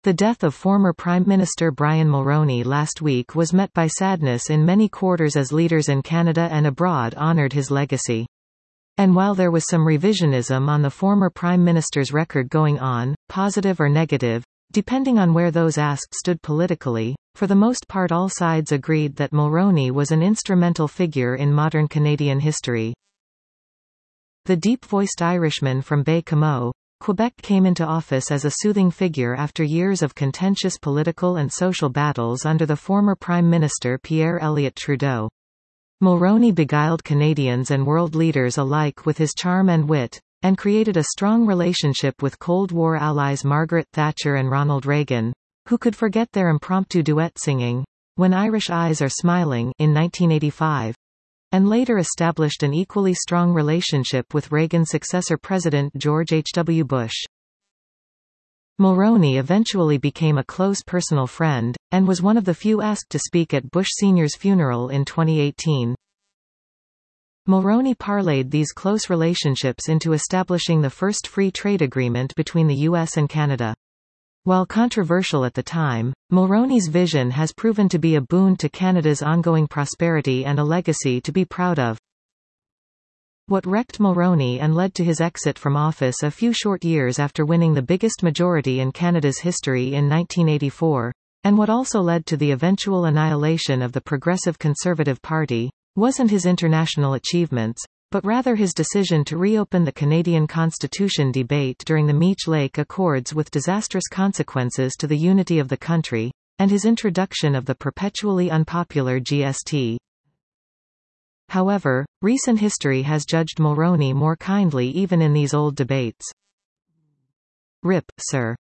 The death of former Prime Minister Brian Mulroney last week was met by sadness in many quarters as leaders in Canada and abroad honoured his legacy. And while there was some revisionism on the former Prime Minister's record going on, positive or negative, depending on where those asked stood politically, for the most part all sides agreed that Mulroney was an instrumental figure in modern Canadian history. The deep-voiced Irishman from Baie-Comeau, Quebec came into office as a soothing figure after years of contentious political and social battles under the former Prime Minister Pierre Elliott Trudeau. Mulroney beguiled Canadians and world leaders alike with his charm and wit, and created a strong relationship with Cold War allies Margaret Thatcher and Ronald Reagan, who could forget their impromptu duet singing, "When Irish Eyes Are Smiling" in 1985, and later established an equally strong relationship with Reagan's successor President George H. W. Bush. Mulroney eventually became a close personal friend, and was one of the few asked to speak at Bush Sr.'s funeral in 2018. Mulroney parlayed these close relationships into establishing the first free trade agreement between the U.S. and Canada. While controversial at the time, Mulroney's vision has proven to be a boon to Canada's ongoing prosperity and a legacy to be proud of. What wrecked Mulroney and led to his exit from office a few short years after winning the biggest majority in Canada's history in 1984, and what also led to the eventual annihilation of the Progressive Conservative Party, wasn't his international achievements, but rather his decision to reopen the Canadian Constitution debate during the Meech Lake Accords with disastrous consequences to the unity of the country, and his introduction of the perpetually unpopular GST. However, recent history has judged Mulroney more kindly even in these old debates. RIP, Sir.